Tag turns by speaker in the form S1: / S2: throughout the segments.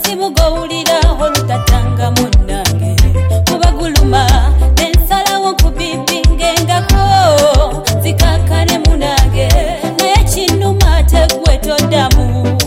S1: obuzibu gowulira olutatanga munnange kubaguluma nensalawo nkubibingengako zikakane munnange naye kinnuma tegwe toddamu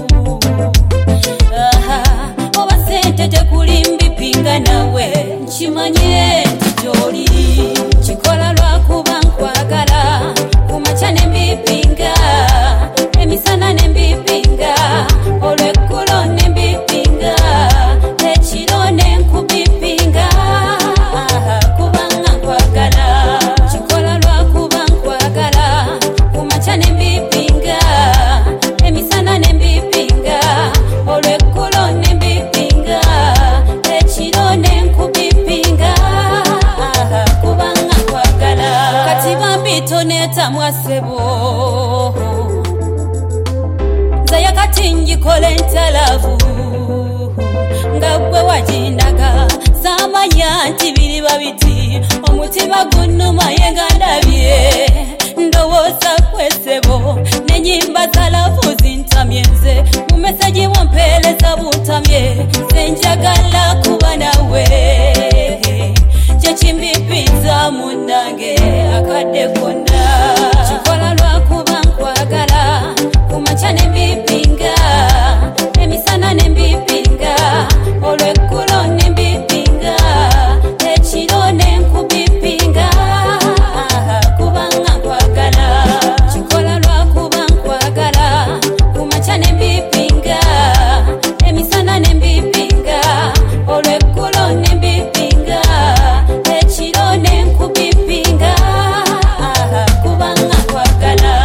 S1: oba sente tekulimbipinga nawe nkimanye nti gy'oli kikola lwakuba nkwagala kumakya ne mbipinga emisana ne mbipinga olw'eggulo ne mbipinga ekiro ne nkubipinga kubanga nkwagala kikola lwakuba nkwagala kumakya ne mbipinga emisana ne mbipinga olw'eggulo ne mbipinga ekiro ne nkubipinga kubanga nkwagala kati bambito netamwasebo zaya kati njikole ntalavu nga gwe wajindaga samanya nti biriba biti omutima gunnuma yenga ndabye ndowooza kwesebo nenyimba zalavu zintamye nze mu meseji wompeereza buntamye senjagala kuba nawe kyekimbipiza munnange akadde konna kikola lwakuba nkwagala kumakya ne mbipinga emisana ne mbipinga olw'eggulo ne mbipinga ekiro ne nkubipinga kubanga nkwagala kikola lwakuba nkwagala kumakya ne mbipinga emisana ne mbipinga olw'eggulo ne mbipinga ekiro ne nkubipinga kubanga nkwagala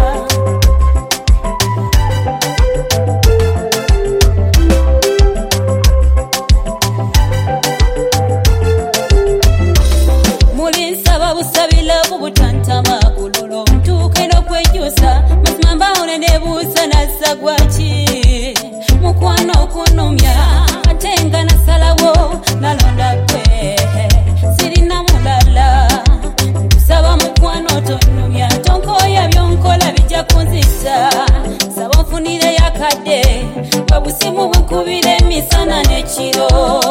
S1: mulinsaba busabila bubutantama kulolo ntuuke n'okwejusa mazima mbawone nebuusa nassagwaki mukwano okunumya ate nga nasalawo nalonda gwe sirina mulala nkusaba mukwano tonumya tonkooya byonkola bijja kunzisa saba nfunire yakadde bwe busimu bunkubira emisana n'ekiro